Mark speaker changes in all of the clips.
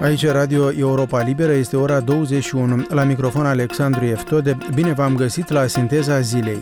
Speaker 1: Aici Radio Europa Liberă, este ora 21. La microfon Alexandru Eftode. Bine v-am găsit la Sinteza Zilei.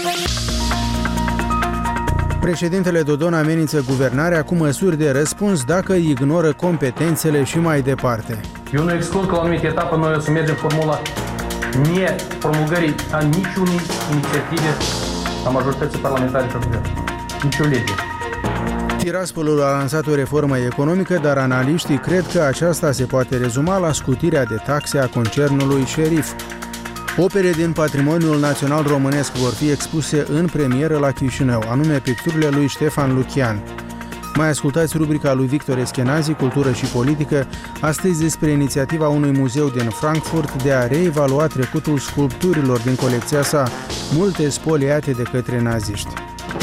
Speaker 1: Președintele Dodon amenință guvernarea cu măsuri de răspuns dacă ignoră competențele și mai departe.
Speaker 2: Eu nu exclud că la o anumită etapă noi o să mergem formula nepromulgării a niciunei inițiative a majorității parlamentare și a guvernului. Nicio lege.
Speaker 1: Tiraspolul a lansat o reformă economică, dar analiștii cred că aceasta se poate rezuma la scutirea de taxe a concernului Șerif. Opere din patrimoniul național românesc vor fi expuse în premieră la Chișinău, anume picturile lui Ștefan Lucian. Mai ascultați rubrica lui Victor Eschenazi, Cultură și Politică, astăzi despre inițiativa unui muzeu din Frankfurt de a reevalua trecutul sculpturilor din colecția sa, multe spoliate de către naziști.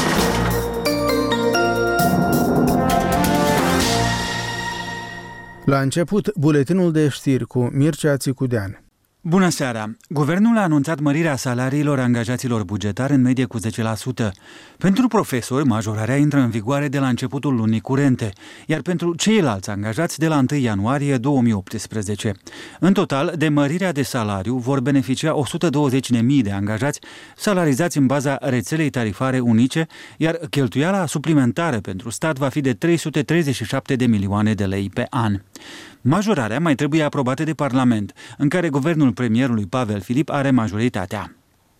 Speaker 1: La început, buletinul de știri cu Mircea Țicudean.
Speaker 3: Bună seara! Guvernul a anunțat mărirea salariilor angajaților bugetari în medie cu 10%. Pentru profesori, majorarea intră în vigoare de la începutul lunii curente, iar pentru ceilalți angajați de la 1 ianuarie 2018. În total, de mărirea de salariu vor beneficia 120.000 de angajați salarizați în baza rețelei tarifare unice, iar cheltuiala suplimentară pentru stat va fi de 337 de milioane de lei pe an. Majorarea mai trebuie aprobată de Parlament, în care guvernul premierului Pavel Filip are majoritatea.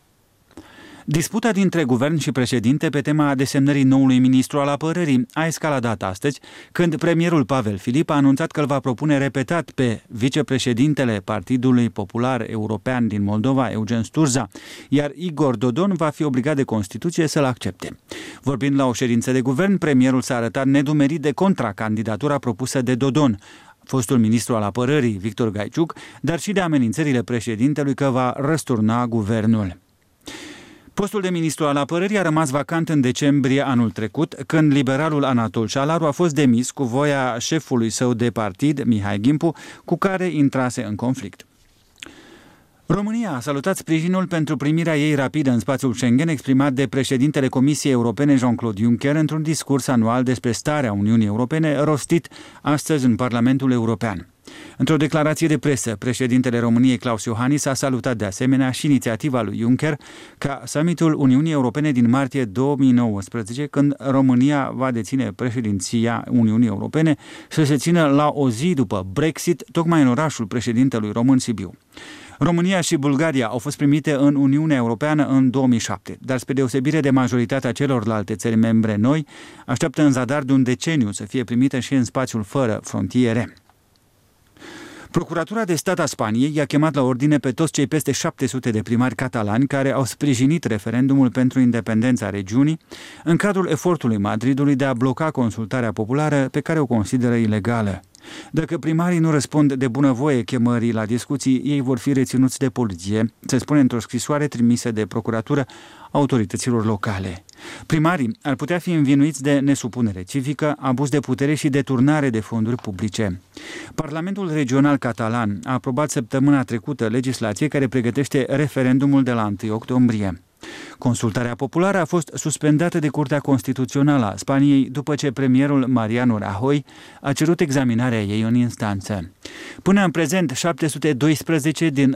Speaker 3: Disputa dintre guvern și președinte pe tema desemnării noului ministru al apărării a escaladat astăzi, când premierul Pavel Filip a anunțat că îl va propune repetat pe vicepreședintele Partidului Popular European din Moldova, Eugen Sturza, iar Igor Dodon va fi obligat de Constituție să-l accepte. Vorbind la o ședință de guvern, premierul s-a arătat nedumerit de contracandidatura propusă de Dodon, fostul ministru al apărării, Victor Gaiciuc, dar și de amenințările președintelui că va răsturna guvernul. Postul de ministru al apărării a rămas vacant în decembrie anul trecut, când liberalul Anatol Șalaru a fost demis cu voia șefului său de partid, Mihai Gimpu, cu care intrase în conflict. România a salutat sprijinul pentru primirea ei rapidă în spațiul Schengen exprimat de președintele Comisiei Europene Jean-Claude Juncker într-un discurs anual despre starea Uniunii Europene rostit astăzi în Parlamentul European. Într-o declarație de presă, președintele României Klaus Iohannis a salutat de asemenea și inițiativa lui Juncker ca summitul Uniunii Europene din martie 2019, când România va deține președinția Uniunii Europene, să se țină la o zi după Brexit, tocmai în orașul președintelui român Sibiu. România și Bulgaria au fost primite în Uniunea Europeană în 2007, dar spre deosebire de majoritatea celorlalte țări membre noi, așteaptă în zadar de un deceniu să fie primite și în spațiul fără frontiere. Procuratura de stat a Spaniei i-a chemat la ordine pe toți cei peste 700 de primari catalani care au sprijinit referendumul pentru independența regiunii în cadrul efortului Madridului de a bloca consultarea populară pe care o consideră ilegală. Dacă primarii nu răspund de bunăvoie chemării la discuții, ei vor fi reținuți de poliție, se spune într-o scrisoare trimisă de procuratură autorităților locale. Primarii ar putea fi învinuiți de nesupunere civică, abuz de putere și deturnare de fonduri publice. Parlamentul regional catalan a aprobat săptămâna trecută legislație care pregătește referendumul de la 1 octombrie. Consultarea populară a fost suspendată de Curtea Constituțională a Spaniei după ce premierul Mariano Rajoy a cerut examinarea ei în instanță. Până în prezent, 712 din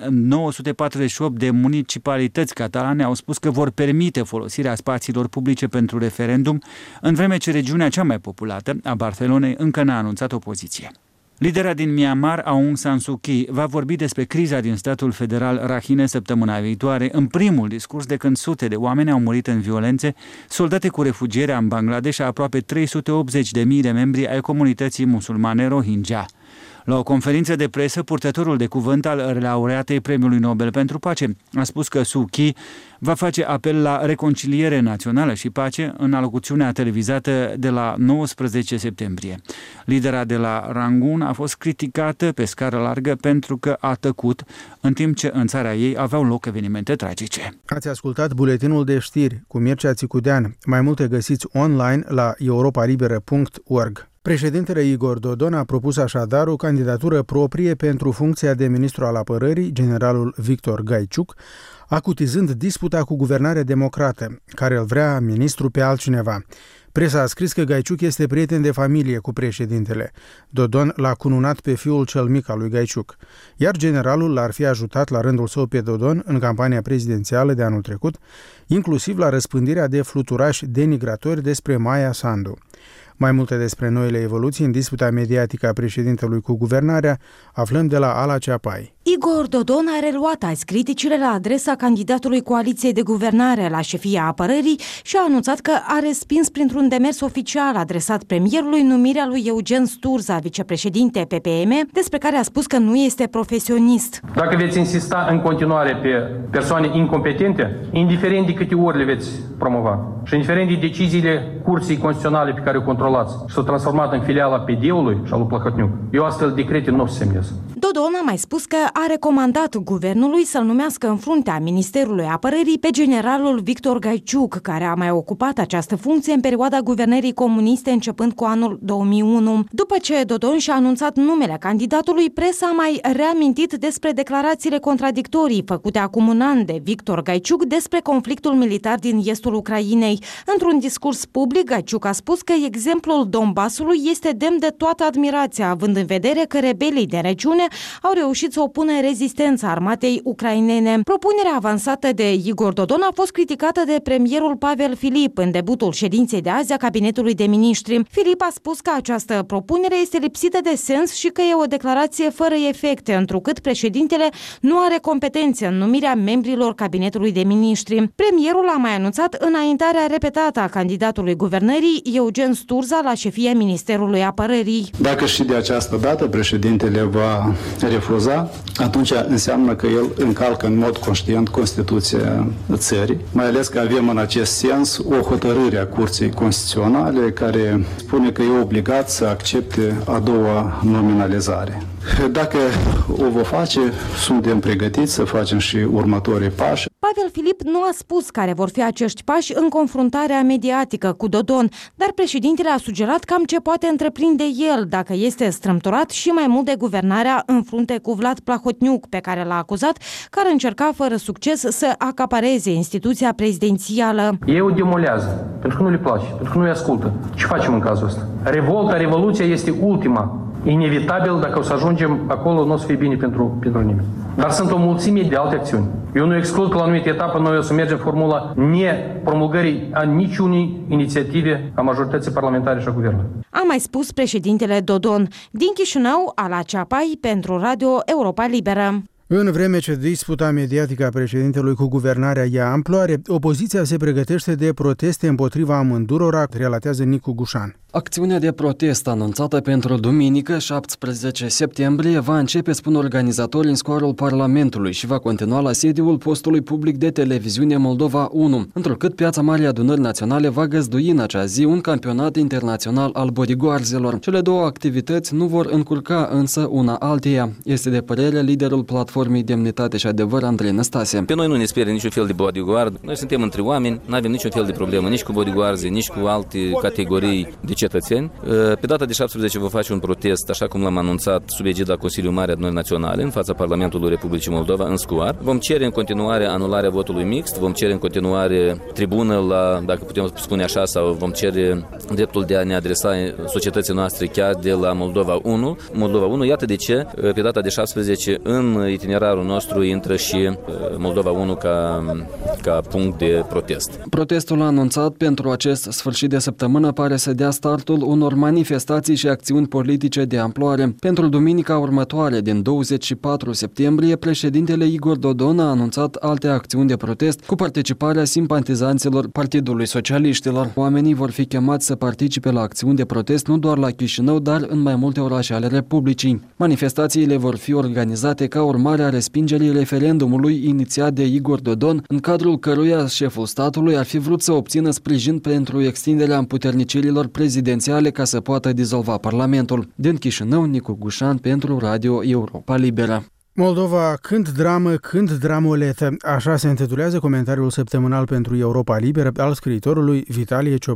Speaker 3: 948 de municipalități catalane au spus că vor permite folosirea spațiilor publice pentru referendum, în vreme ce regiunea cea mai populată, a Barcelonei, încă n-a anunțat opoziție. Lidera din Myanmar, Aung San Suu Kyi, va vorbi despre criza din statul federal Rakhine săptămâna viitoare, în primul discurs de când sute de oameni au murit în violențe soldate cu refugierea în Bangladesh a aproape 380.000 de membri ai comunității musulmane Rohingya. La o conferință de presă, purtătorul de cuvânt al laureatei Premiului Nobel pentru Pace a spus că Suu Kyi va face apel la reconciliere națională și pace în alocuțiunea televizată de la 19 septembrie. Lidera de la Rangoon a fost criticată pe scară largă pentru că a tăcut, în timp ce în țara ei aveau loc evenimente tragice.
Speaker 1: Ați ascultat buletinul de știri cu Mircea Țicudean. Mai multe găsiți online la europalibera.org. Președintele Igor Dodon a propus așadar o candidatură proprie pentru funcția de ministru al apărării, generalul Victor Gaiciuc, acutizând disputa cu guvernarea democrată, care îl vrea ministru pe altcineva. Presa a scris că Gaiciuc este prieten de familie cu președintele. Dodon l-a cununat pe fiul cel mic al lui Gaiciuc, iar generalul l-ar fi ajutat la rândul său pe Dodon în campania prezidențială de anul trecut, inclusiv la răspândirea de fluturași denigratori despre Maia Sandu. Mai multe despre noile evoluții în disputa mediatică a președintelui cu guvernarea aflăm de la Ala Ceapai.
Speaker 4: Igor Dodon a reluat azi criticile la adresa candidatului coaliției de guvernare la șefia apărării și a anunțat că a respins printr-un demers oficial adresat premierului numirea lui Eugen Sturza, vicepreședinte PPM, despre care a spus că nu este profesionist.
Speaker 2: Dacă veți insista în continuare pe persoane incompetente, indiferent de câte ori le veți promova și indiferent de deciziile Curții Constituționale pe care o controlați și s-au transformat în filiala PD-ului și al lui Plahotniuc, eu astfel decrete nu o să semnez.
Speaker 4: Dodon a mai spus că a recomandat guvernului să-l numească în fruntea Ministerului Apărării pe generalul Victor Gaiciuc, care a mai ocupat această funcție în perioada guvernării comuniste începând cu anul 2001. După ce Dodon și-a anunțat numele candidatului, presa a mai reamintit despre declarațiile contradictorii făcute acum un an de Victor Gaiciuc despre conflictul militar din estul Ucrainei. Într-un discurs public, Gaiciuc a spus că exemplul Donbasului este demn de toată admirația, având în vedere că rebelii de regiune au reușit să opună rezistența armatei ucrainene. Propunerea avansată de Igor Dodon a fost criticată de premierul Pavel Filip în debutul ședinței de azi a Cabinetului de Miniștri. Filip a spus că această propunere este lipsită de sens și că e o declarație fără efecte, întrucât președintele nu are competențe în numirea membrilor Cabinetului de Miniștri. Premierul a mai anunțat înaintarea repetată a candidatului guvernării Eugen Sturza la șefia Ministerului Apărării.
Speaker 5: Dacă și de această dată președintele va refuza, atunci înseamnă că el încalcă în mod conștient Constituția țării, mai ales că avem în acest sens o hotărâre a Curții Constituționale care spune că e obligat să accepte a doua nominalizare. Dacă o va face, suntem pregătiți să facem și următorii pași.
Speaker 4: Pavel Filip nu a spus care vor fi acești pași în confruntarea mediatică cu Dodon, dar președintele a sugerat cam ce poate întreprinde el dacă este strâmtorat și mai mult de guvernarea în frunte cu Vlad Plahotniuc, pe care l-a acuzat că ar încerca fără succes să acapareze instituția prezidențială.
Speaker 2: Ei o demolează, pentru că nu le place, pentru că nu îi ascultă. Ce facem în cazul ăsta? Revolta, revoluția este ultima. Inevitabil, dacă o să ajungem acolo, nu o să fie bine pentru nimeni. Dar sunt o mulțime de alte acțiuni. Eu nu exclud că la anumită etapă noi o să mergem formula nepromulgării a niciunei inițiative a majorității parlamentare și a guvernului.
Speaker 4: A mai spus președintele Dodon. Din Chișinău, Ala Ceapai, pentru Radio Europa Liberă.
Speaker 1: În vreme ce disputa mediatică a președintelui cu guvernarea ia amploare, opoziția se pregătește de proteste împotriva amândurora, relatează Nicu Gușan.
Speaker 6: Acțiunea de protest anunțată pentru duminică, 17 septembrie, va începe, spun organizatorii, în scoarul Parlamentului și va continua la sediul postului public de televiziune Moldova 1, întrucât Piața Marii Adunări Naționale va găzdui în acea zi un campionat internațional al bodyguardzelor. Cele două activități nu vor încurca însă una alteia, este de părere liderul platformei Demnitate și Adevăr, Andrei Năstase.
Speaker 7: Pe noi nu ne sperie niciun fel de bodyguard, noi suntem între oameni, nu avem niciun fel de problemă, nici cu bodyguards, nici cu alte categorii de cetățeni. Pe data de 17 vom face un protest, așa cum l-am anunțat, sub egida Consiliului Marii Adunări Naționale, în fața Parlamentului Republicii Moldova, în Scuar. Vom cere în continuare anularea votului mixt, vom cere în continuare tribună la, dacă putem spune așa, sau vom cere dreptul de a ne adresa societății noastre chiar de la Moldova 1. Moldova 1, iată de ce, pe data de 17, în itinerarul nostru intră și Moldova 1 ca punct de protest.
Speaker 6: Protestul anunțat pentru acest sfârșit de săptămână pare să dea startul unor manifestații și acțiuni politice de amploare. Pentru duminica următoare, din 24 septembrie, președintele Igor Dodon a anunțat alte acțiuni de protest cu participarea simpatizanților Partidului Socialiștilor. Oamenii vor fi chemați să participe la acțiuni de protest nu doar la Chișinău, dar în mai multe orașe ale Republicii. Manifestațiile vor fi organizate ca urmare a respingerii referendumului inițiat de Igor Dodon, în cadrul căruia șeful statului ar fi vrut să obțină sprijin pentru extinderea împuternicirilor prezidențiale ca să poată dizolva Parlamentul. Din Chișinău, Nicu Gușan pentru Radio Europa Liberă.
Speaker 1: Moldova, când dramă, când dramoletă. Așa se intitulează comentariul săptămânal pentru Europa Liberă al scriitorului Vitalie Ciobanu.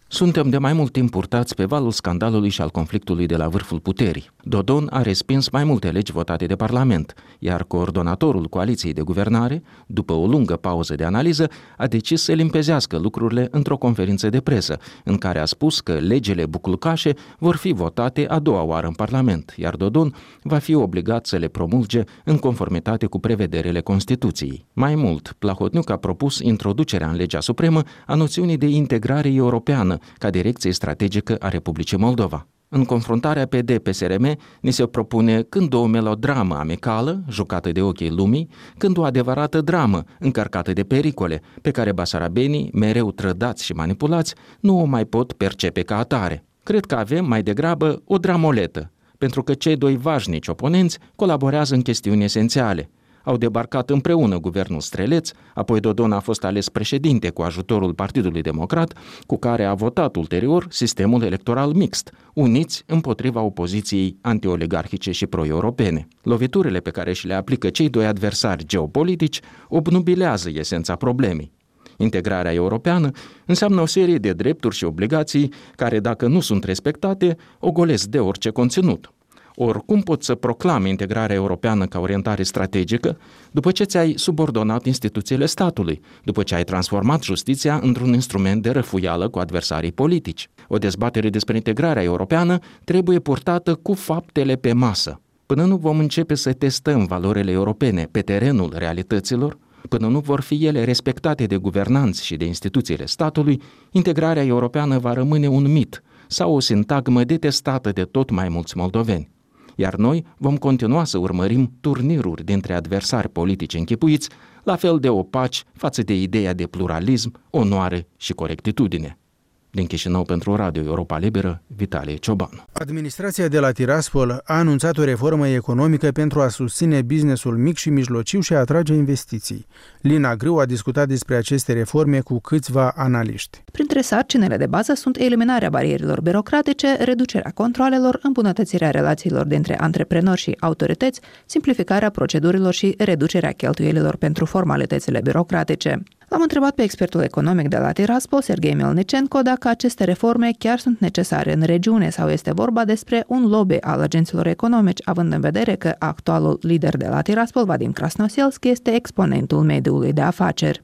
Speaker 8: Suntem de mai mult timp purtați pe valul scandalului și al conflictului de la vârful puterii. Dodon a respins mai multe legi votate de Parlament, iar coordonatorul coaliției de guvernare, după o lungă pauză de analiză, a decis să limpezească lucrurile într-o conferință de presă, în care a spus că legile buclucașe vor fi votate a doua oară în Parlament, iar Dodon va fi obligat să le promulge în conformitate cu prevederile Constituției. Mai mult, Plahotniuc a propus introducerea în legea supremă a noțiunii de integrare europeană ca direcție strategică a Republicii Moldova. În confruntarea PD-PSRM ni se propune când o melodramă amicală, jucată de ochii lumii, când o adevărată dramă, încărcată de pericole, pe care basarabenii, mereu trădați și manipulați, nu o mai pot percepe ca atare. Cred că avem mai degrabă o dramoletă, pentru că cei doi vașnici oponenți colaborează în chestiuni esențiale. Au debarcat împreună guvernul Streleț, apoi Dodon a fost ales președinte cu ajutorul Partidului Democrat, cu care a votat ulterior sistemul electoral mixt, uniți împotriva opoziției antioligarhice și pro-europene. Loviturile pe care și le aplică cei doi adversari geopolitici obnubilează esența problemei. Integrarea europeană înseamnă o serie de drepturi și obligații care, dacă nu sunt respectate, ogolesc de orice conținut. Oricum poți să proclami integrarea europeană ca orientare strategică după ce ți-ai subordonat instituțiile statului, după ce ai transformat justiția într-un instrument de răfuială cu adversarii politici. O dezbatere despre integrarea europeană trebuie purtată cu faptele pe masă. Până nu vom începe să testăm valorile europene pe terenul realităților, până nu vor fi ele respectate de guvernanți și de instituțiile statului, integrarea europeană va rămâne un mit sau o sintagmă detestată de tot mai mulți moldoveni. Iar noi vom continua să urmărim turniruri dintre adversari politici închipuiți, la fel de opaci față de ideea de pluralism, onoare și corectitudine. Din Chișinău pentru Radio Europa Liberă, Vitalie Ciobanu.
Speaker 1: Administrația de la Tiraspol a anunțat o reformă economică pentru a susține businessul mic și mijlociu și a atrage investiții. Lina Grâu a discutat despre aceste reforme cu câțiva analiști.
Speaker 9: Printre sarcinile de bază sunt eliminarea barierilor birocratice, reducerea controalelor, îmbunătățirea relațiilor dintre antreprenori și autorități, simplificarea procedurilor și reducerea cheltuielilor pentru formalitățile birocratice. L-am întrebat pe expertul economic de la Tiraspol, Serghei Melnicenko, dacă aceste reforme chiar sunt necesare în regiune sau este vorba despre un lobby al agenților economici, având în vedere că actualul lider de la Tiraspol, Vadim Krasnoselsk, este exponentul mediului de afaceri.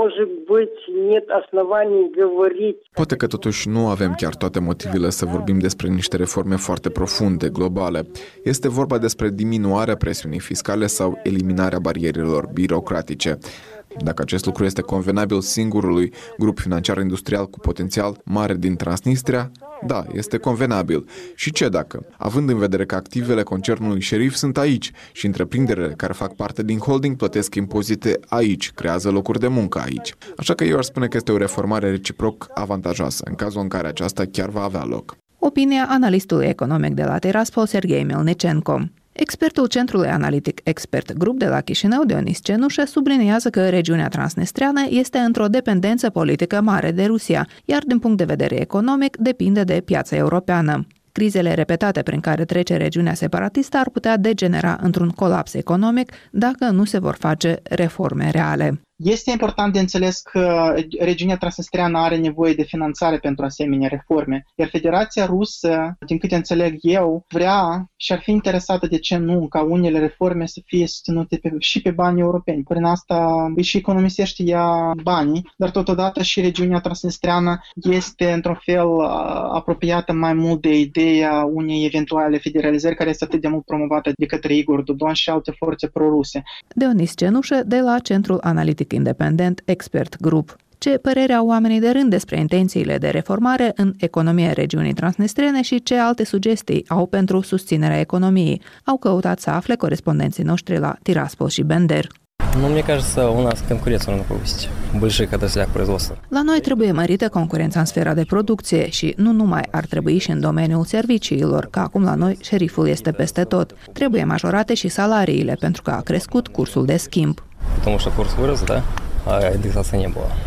Speaker 10: Poate că totuși nu avem chiar toate motivele să vorbim despre niște reforme foarte profunde, globale. Este vorba despre diminuarea presiunii fiscale sau eliminarea barierelor birocratice. Dacă acest lucru este convenabil singurului grup financiar industrial cu potențial mare din Transnistria, da, este convenabil. Și ce dacă? Având în vedere că activele concernului Șerif sunt aici și întreprinderile care fac parte din holding plătesc impozite aici, creează locuri de muncă aici. Așa că eu aș spune că este o reformare reciproc avantajoasă, în cazul în care aceasta chiar va avea loc.
Speaker 9: Opinia analistului economic de la Tiraspol, Serghei Melnicenko. Expertul Centrului Analitic Expert Group de la Chișinău, Dionis Cenușă, subliniază că regiunea transnistreană este într-o dependență politică mare de Rusia, iar din punct de vedere economic depinde de piața europeană. Crizele repetate prin care trece regiunea separatistă ar putea degenera într-un colaps economic dacă nu se vor face reforme reale.
Speaker 11: Este important de înțeles că regiunea transnistreană are nevoie de finanțare pentru asemenea reforme, iar Federația Rusă, din câte înțeleg eu, vrea și ar fi interesată, de ce nu, ca unele reforme să fie susținute și pe bani europeni. Prin asta își economisește ea banii, dar totodată și regiunea transnistreană este într-un fel apropiată mai mult de ideea unei eventuale federalizări care este atât de mult promovată de către Igor Dodon și alte forțe proruse.
Speaker 9: Dionis Cenușă de la Centrul Analitic Independent Expert Group. Ce părere au oamenii de rând despre intențiile de reformare în economia regiunii transnistrene și ce alte sugestii au pentru susținerea economiei? Au căutat să afle corespondenții noștri la Tiraspol și Bender.
Speaker 12: Мне кажется, у нас конкуренцию нужно повысить. Больших отраслях производства.
Speaker 9: La noi trebuie mărită concurența în sfera de producție și nu numai, ar trebui și în domeniul serviciilor, că acum la noi șeriful este peste tot. Trebuie majorate și salariile, pentru că a crescut cursul de schimb.
Speaker 12: Потому что курс вырос, да? А индексации не было.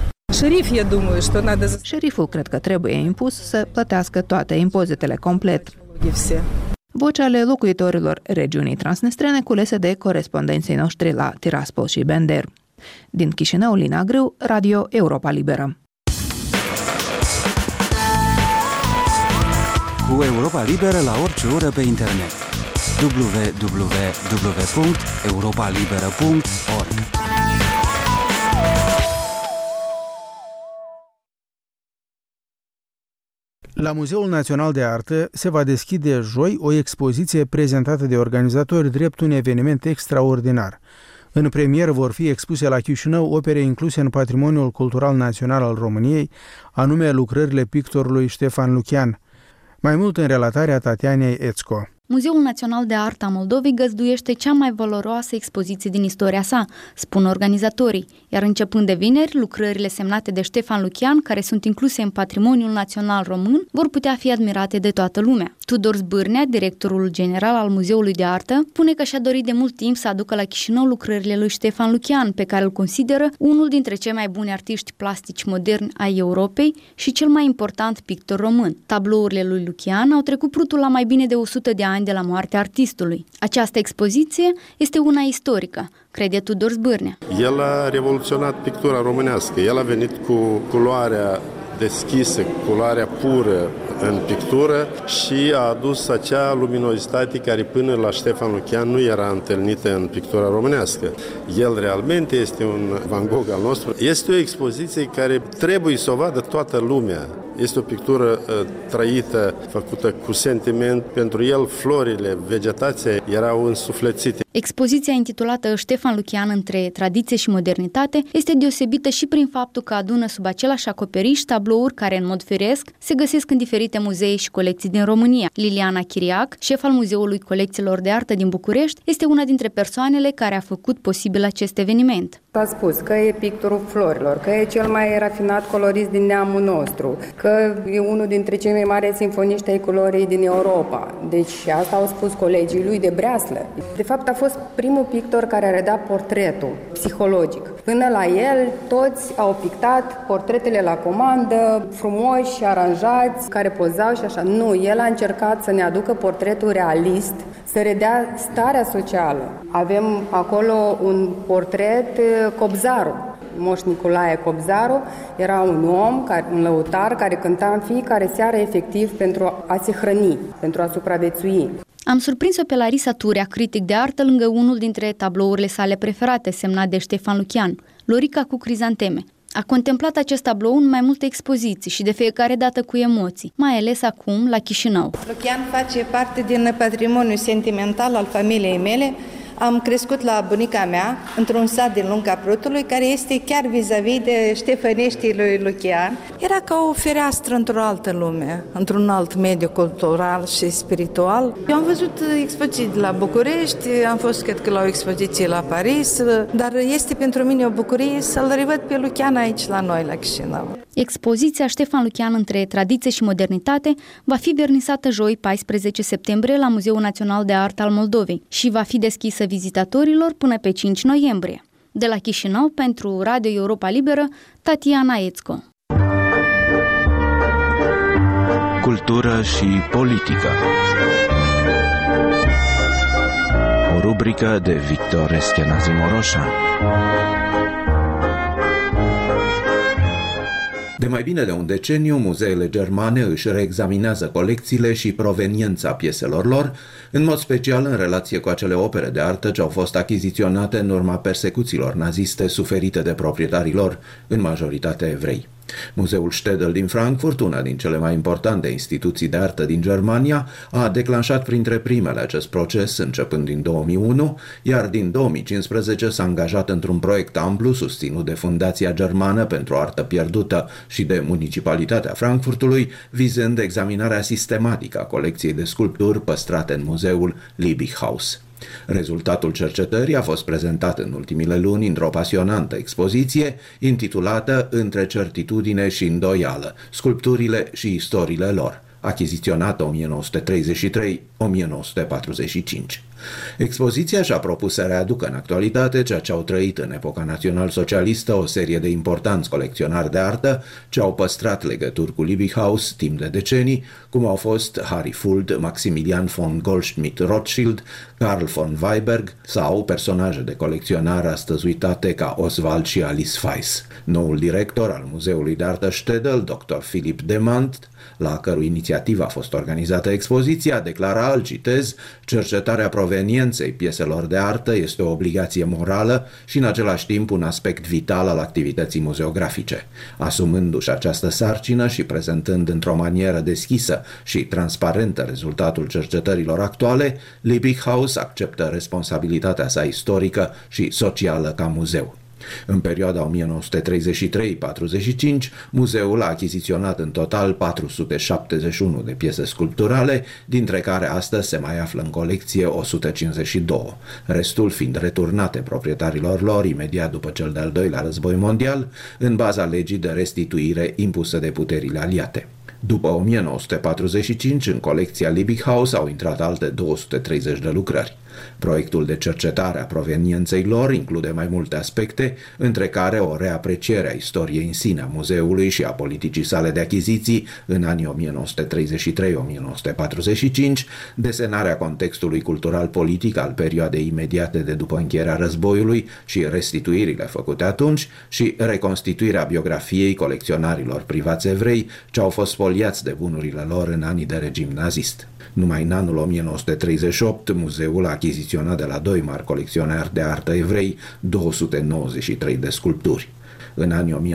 Speaker 9: Șeriful cred că trebuie impus să plătească toate impozitele complet. Voci ale locuitorilor regiunii transnistrene culese de corespondenții noștri la Tiraspol și Bender. Din Chișinău, Lina Grâu, Radio Europa Liberă.
Speaker 3: cu Europa Liberă la orice oră pe internet. www.europalibera.org.
Speaker 1: La Muzeul Național de Artă se va deschide joi o expoziție prezentată de organizatori drept un eveniment extraordinar. În premieră vor fi expuse la Chișinău opere incluse în Patrimoniul Cultural Național al României, anume lucrările pictorului Ștefan Lucian. Mai mult în relatarea Tatianei Ețco.
Speaker 13: Muzeul Național de Artă a Moldovei găzduiește cea mai valoroasă expoziție din istoria sa, spun organizatorii, iar începând de vineri, lucrările semnate de Ștefan Lucian, care sunt incluse în Patrimoniul Național Român, vor putea fi admirate de toată lumea. Tudor Zbârnea, directorul general al Muzeului de Artă, spune că și-a dorit de mult timp să aducă la Chișinău lucrările lui Ștefan Lucian, pe care îl consideră unul dintre cei mai buni artiști plastici moderni ai Europei și cel mai important pictor român. Tablourile lui Lucian au trecut prutul la mai bine de 100 de ani de la moartea artistului. Această expoziție este una istorică, crede Tudor Zbârnea.
Speaker 14: El a revoluționat pictura românească. El a venit cu culoarea deschisă, culoarea pură în pictură și a adus acea luminozitate care până la Ștefan Lucian nu era întâlnită în pictura românească. El realmente este un Van Gogh al nostru. Este o expoziție care trebuie să o vadă toată lumea. Este o pictură trăită, făcută cu sentiment. Pentru el, florile, vegetația erau însuflețite.
Speaker 13: Expoziția intitulată Ștefan Lucian între tradiție și modernitate este deosebită și prin faptul că adună sub același acoperiș tablouri care, în mod firesc, se găsesc în diferite muzee și colecții din România. Liliana Chiriac, șef al Muzeului Colecțiilor de Artă din București, este una dintre persoanele care a făcut posibil acest eveniment.
Speaker 15: S-a spus că e pictorul florilor, că e cel mai rafinat colorist din neamul nostru, că e unul dintre cei mai mari simfoniști ai culorii din Europa. Deci asta au spus colegii lui de breaslă. De fapt, a fost primul pictor care a redat portretul psihologic. Până la el, toți au pictat portretele la comandă, frumoși, aranjați, care pozau și așa. Nu, el a încercat să ne aducă portretul realist, să redea starea socială. Avem acolo un portret Cobzaru. Moș Nicolae Cobzaru era un om, un lăutar, care cânta în fiecare seară efectiv pentru a se hrăni, pentru a supraviețui.
Speaker 13: Am surprins-o pe Larisa Turea, critic de artă, lângă unul dintre tablourile sale preferate, semnat de Ștefan Lucian, Lorica cu crizanteme. A contemplat acest tablou în mai multe expoziții și de fiecare dată cu emoții, mai ales acum la Chișinău.
Speaker 16: Lucian face parte din patrimoniul sentimental al familiei mele. Am crescut la bunica mea, într-un sat din Lunga Prutului, care este chiar vis-a-vis de Ștefăneștii lui Lucian. Era ca o fereastră într-o altă lume, într-un alt mediu cultural și spiritual. Eu am văzut expoziții la București, am fost, cred că, la o expoziție la Paris, dar este pentru mine o bucurie să-l revăd pe Lucian aici la noi, la Chișinău.
Speaker 13: Expoziția Ștefan Lucian între tradiție și modernitate va fi vernisată joi, 14 septembrie, la Muzeul Național de Artă al Moldovei și va fi deschisă vizitatorilor până pe 5 noiembrie. De la Chișinău, pentru Radio Europa Liberă, Tatiana Ețco.
Speaker 17: Cultură și politică. O rubrică de Victor Eschenazi Moroșan.
Speaker 18: De mai bine de un deceniu, muzeele germane își reexaminează colecțiile și proveniența pieselor lor, în mod special în relație cu acele opere de artă ce au fost achiziționate în urma persecuțiilor naziste suferite de proprietarii lor, în majoritate evrei. Muzeul Städel din Frankfurt, una din cele mai importante instituții de artă din Germania, a declanșat printre primele acest proces începând din 2001, iar din 2015 s-a angajat într-un proiect amplu susținut de Fundația Germană pentru Artă Pierdută și de Municipalitatea Frankfurtului, vizând examinarea sistematică a colecției de sculpturi păstrate în muzeul Liebighaus. Rezultatul cercetării a fost prezentat în ultimile luni într-o pasionantă expoziție intitulată Între certitudine și îndoială, sculpturile și istoriile lor, achiziționată 1933-1945. Expoziția și-a propus să readucă în actualitate ceea ce au trăit în epoca național-socialistă o serie de importanți colecționari de artă ce au păstrat legături cu Liebighaus timp de decenii, cum au fost Harry Fuld, Maximilian von Goldschmidt-Rothschild, Carl von Weiberg sau personaje de colecționar astăzi uitate ca Oswald și Alice Weiss. Noul director al Muzeului de Artă Stedel, dr. Philipp Demand, la cărui inițiativă a fost organizată expoziția, declara, îl citez, cercetarea provenienței pieselor de artă este o obligație morală și în același timp un aspect vital al activității muzeografice. Asumându-și această sarcină și prezentând într-o manieră deschisă și transparentă rezultatul cercetărilor actuale, Liebighaus acceptă responsabilitatea sa istorică și socială ca muzeu. În perioada 1933-45, muzeul a achiziționat în total 471 de piese sculpturale, dintre care astăzi se mai află în colecție 152, restul fiind returnate proprietarilor lor imediat după cel de-al doilea război mondial, în baza legii de restituire impusă de puterile aliate. După 1945, în colecția Liebighaus au intrat alte 230 de lucrări. Proiectul de cercetare a provenienței lor include mai multe aspecte, între care o reapreciere a istoriei în sine a muzeului și a politicii sale de achiziții în anii 1933-1945, desenarea contextului cultural-politic al perioadei imediate de după încheierea războiului și restituirile făcute atunci și reconstituirea biografiei colecționarilor privați evrei ce au fost spoliați de bunurile lor în anii de regim nazist. Numai în anul 1938, muzeul a achiziționat de la doi mari colecționari de artă evrei 293 de sculpturi. În anii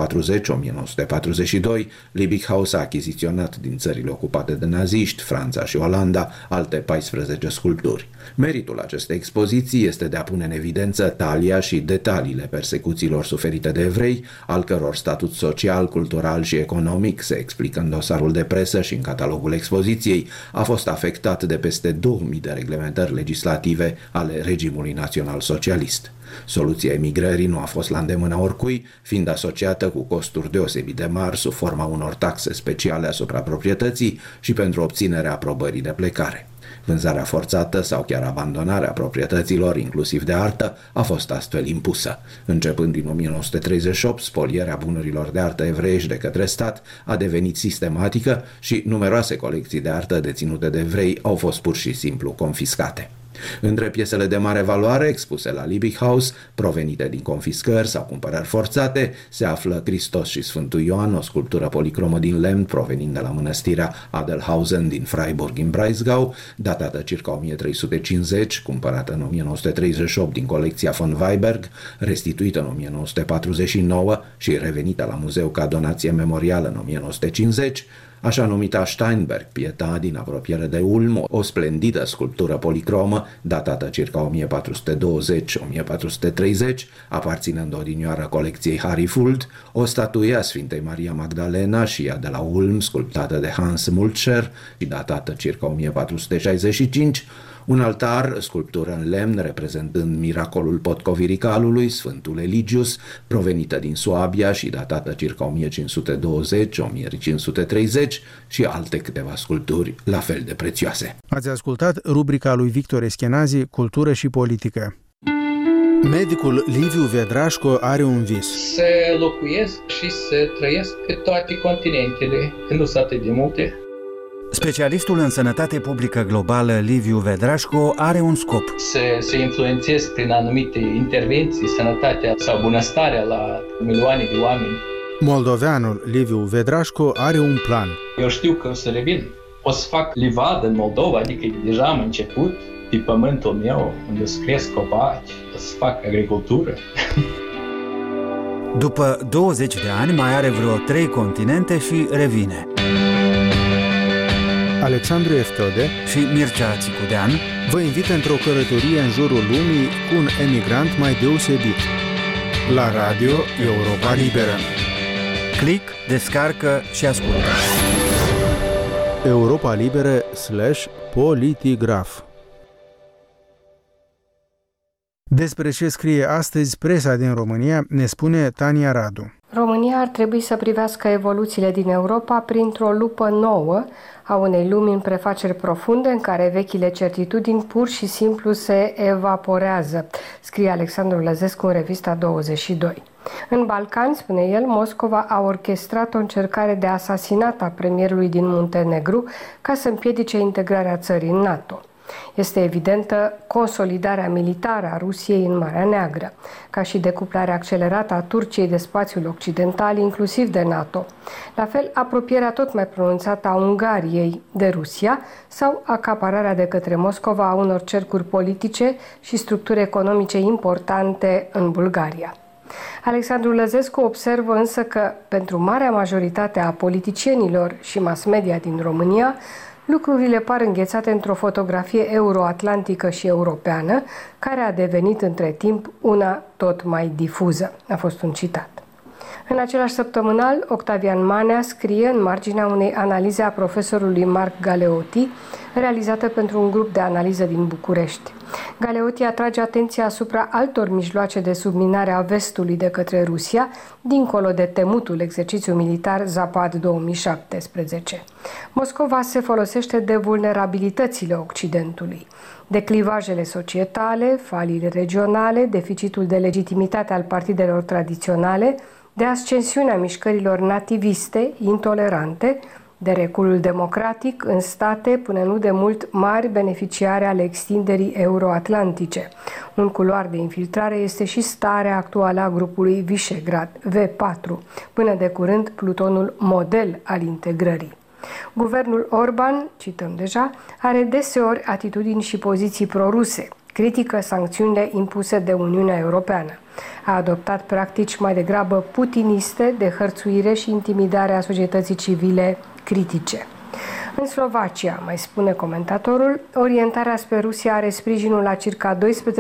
Speaker 18: 1940-1942, Liebighaus a achiziționat din țările ocupate de naziști, Franța și Olanda, alte 14 sculpturi. Meritul acestei expoziții este de a pune în evidență talia și detaliile persecuțiilor suferite de evrei, al căror statut social, cultural și economic, se explică în dosarul de presă și în catalogul expoziției, a fost afectat de peste 2000 de reglementări legislative ale regimului național-socialist. Soluția emigrării nu a fost la îndemâna oricui, fiind asociată cu costuri deosebit de mari sub forma unor taxe speciale asupra proprietății și pentru obținerea aprobării de plecare. Vânzarea forțată sau chiar abandonarea proprietăților, inclusiv de artă, a fost astfel impusă. Începând din 1938, spolierea bunurilor de artă evreiești de către stat a devenit sistematică și numeroase colecții de artă deținute de evrei au fost pur și simplu confiscate. Între piesele de mare valoare expuse la Liebighaus, provenite din confiscări sau cumpărări forțate, se află Hristos și Sfântul Ioan, o sculptură policromă din lemn provenind de la mănăstirea Adelhausen din Freiburg în Breisgau, datată circa 1350, cumpărată în 1938 din colecția von Weiberg, restituită în 1949 și revenită la muzeu ca donație memorială în 1950, așa numita Steinberg, pieta din apropiere de Ulm, o splendidă sculptură policromă, datată circa 1420-1430, aparținând odinioară colecției Harry Fuld, o statuie a Sfintei Maria Magdalena și ea de la Ulm, sculptată de Hans Mulcher și datată circa 1465, un altar, sculptură în lemn reprezentând miracolul potcovirii calului, Sfântul Eligius, provenită din Suabia și datată circa 1520-1530 și alte câteva sculpturi la fel de prețioase.
Speaker 1: Ați ascultat rubrica lui Victor Eschenazi, Cultură și Politică. Medicul Liviu Vedrașco are un vis.
Speaker 19: Să locuiesc și să trăiesc pe toate continentele, când nu sunt atât de multe.
Speaker 3: Specialistul în sănătate publică globală Liviu Vedrașco are un scop.
Speaker 19: Să influențez prin anumite intervenții sănătatea sau bunăstarea la milioane de oameni.
Speaker 1: Moldoveanul Liviu Vedrașco are un plan.
Speaker 19: Eu știu că o să revin. O să fac livadă în Moldova, adică deja am început pe pământul meu, unde o să cresc copaci, o să fac agricultură.
Speaker 3: După 20 de ani mai are vreo 3 continente și revine.
Speaker 1: Alexandru Eftode
Speaker 3: și Mircea Țicudean
Speaker 1: vă invită într-o călătorie în jurul lumii cu un emigrant mai deosebit. La Radio Europa Liberă.
Speaker 3: Click, descarcă și ascultă.
Speaker 1: Europa Liberă /Politigraf. Despre ce scrie astăzi presa din România ne spune Tania Radu.
Speaker 20: România ar trebui să privească evoluțiile din Europa printr-o lupă nouă a unei lumi în prefaceri profunde în care vechile certitudini pur și simplu se evaporează, scrie Alexandru Lăzescu în revista 22. În Balcani, spune el, Moscova a orchestrat o încercare de asasinat a premierului din Muntenegru ca să împiedice integrarea țării în NATO. Este evidentă consolidarea militară a Rusiei în Marea Neagră, ca și decuplarea accelerată a Turciei de spațiul occidental, inclusiv de NATO. La fel, apropierea tot mai pronunțată a Ungariei de Rusia sau acapararea de către Moscova a unor cercuri politice și structuri economice importante în Bulgaria. Alexandru Lăzescu observă însă că, pentru marea majoritate a politicienilor și mass media din România, lucrurile par înghețate într-o fotografie euroatlantică și europeană, care a devenit între timp una tot mai difuză. A fost un citat. În același săptămânal, Octavian Manea scrie în marginea unei analize a profesorului Marc Galeotti, realizată pentru un grup de analiză din București. Galeotti atrage atenția asupra altor mijloace de subminare a vestului de către Rusia, dincolo de temutul exercițiu militar Zapad 2017. Moscova se folosește de vulnerabilitățile Occidentului, de clivajele societale, faliile regionale, deficitul de legitimitate al partidelor tradiționale, de ascensiunea mișcărilor nativiste, intolerante, de reculul democratic în state până nu de mult mari beneficiare ale extinderii euroatlantice. Un culoar de infiltrare este și starea actuală a grupului Visegrad, V4, până de curând plutonul model al integrării. Guvernul Orban, cităm deja, are deseori atitudini și poziții proruse, critică sancțiunile impuse de Uniunea Europeană. A adoptat practici mai degrabă putiniste de hărțuire și intimidare a societății civile critice. În Slovacia, mai spune comentatorul, orientarea spre Rusia are sprijinul la circa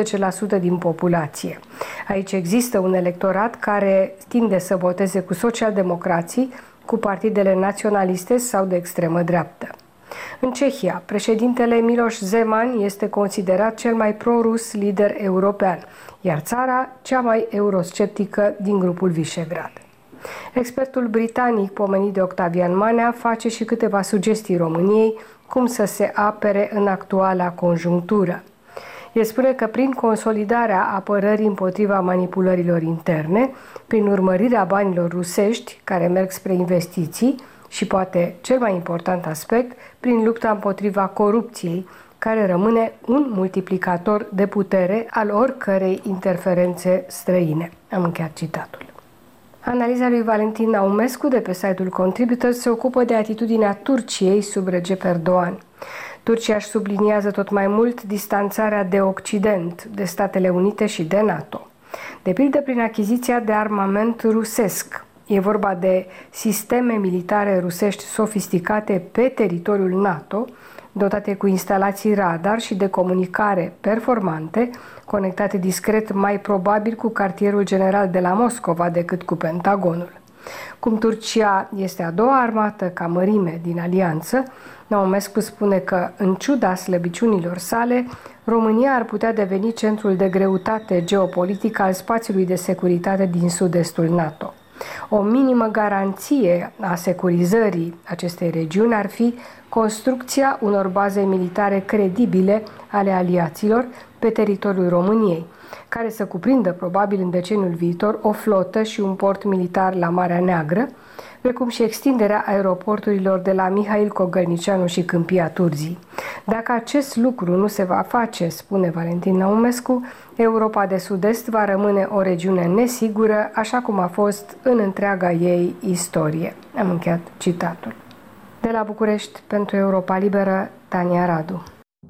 Speaker 20: 12% din populație. Aici există un electorat care tinde să voteze cu socialdemocrații, cu partidele naționaliste sau de extremă dreaptă. În Cehia, președintele Miloš Zeman este considerat cel mai pro-rus lider european, iar țara cea mai eurosceptică din grupul Visegrad. Expertul britanic pomenit de Octavian Manea face și câteva sugestii României cum să se apere în actuala conjunctură. El spune că prin consolidarea apărării împotriva manipulărilor interne, prin urmărirea banilor rusești care merg spre investiții și, poate cel mai important aspect, prin lupta împotriva corupției, care rămâne un multiplicator de putere al oricărei interferențe străine. Am încheiat citatul. Analiza lui Valentin Naumescu de pe site-ul Contributor se ocupă de atitudinea Turciei sub Recep Erdogan. Turcia își subliniază tot mai mult distanțarea de Occident, de Statele Unite și de NATO. De pildă prin achiziția de armament rusesc. E vorba de sisteme militare rusești sofisticate pe teritoriul NATO, dotate cu instalații radar și de comunicare performante, conectate discret mai probabil cu cartierul general de la Moscova decât cu Pentagonul. Cum Turcia este a doua armată ca mărime din alianță, Naumescu spune că, în ciuda slăbiciunilor sale, România ar putea deveni centrul de greutate geopolitică al spațiului de securitate din sud-estul NATO. O minimă garanție a securizării acestei regiuni ar fi construcția unor baze militare credibile ale aliaților pe teritoriul României, care să cuprindă probabil în deceniul viitor o flotă și un port militar la Marea Neagră, precum și extinderea aeroporturilor de la Mihail Cogălnicianu și Câmpia Turzii. Dacă acest lucru nu se va face, spune Valentin Naumescu, Europa de Sud-Est va rămâne o regiune nesigură, așa cum a fost în întreaga ei istorie. Am încheiat citatul. De la București, pentru Europa Liberă, Tania Radu.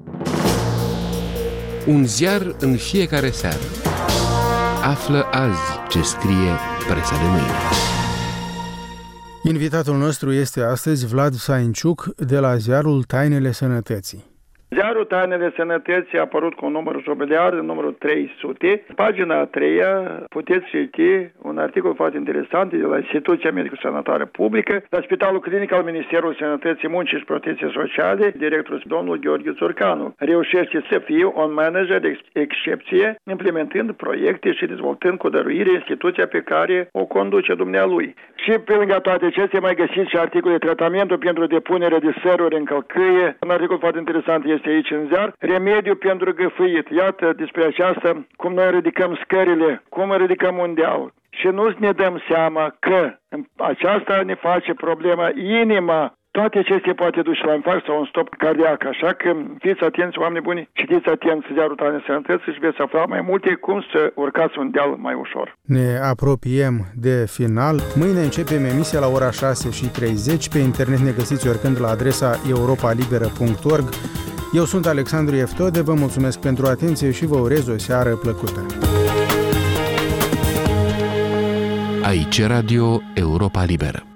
Speaker 21: Un ziar în fiecare seară. Află azi ce scrie presa de mâine.
Speaker 1: Invitatul nostru este astăzi Vlad Sainciuc de la ziarul Tainele Sănătății.
Speaker 5: Ziarul Tainele Sănătății a apărut cu un număr jubilar, numărul 300. Pagina a 3-a puteți citi un articol foarte interesant de la Instituția Medico-Sanitară Publică, la Spitalul Clinic al Ministerului Sănătății, Muncii și Protecției Sociale, directorul domnul Gheorghe Țurcanu reușește să fie un manager de excepție, implementând proiecte și dezvoltând cu dăruire instituția pe care o conduce dumnealui. Și pe lângă toate acestea mai găsiți și articole de tratamentul pentru depunerea de săruri în călcâie. Un articol foarte interesant este aici în ziar. Remediu pentru găfâit. Iată despre aceasta, cum noi ridicăm scările, cum ridicăm un deal. Și nu ne dăm seama că aceasta ne face problema inima. Toate acestea poate duce la infarct sau un stop cardiac, așa că fiți atenți, oameni buni, citiți atenți Ziarul Tainele Sănătății și veți afla mai multe cum să urcați un deal mai ușor.
Speaker 1: Ne apropiem de final. Mâine începem emisia la ora 6:30. Pe internet ne găsiți oricând la adresa europalibera.org. Eu sunt Alexandru Eftode, vă mulțumesc pentru atenție și vă urez o seară plăcută.
Speaker 21: Aici Radio Europa Liberă.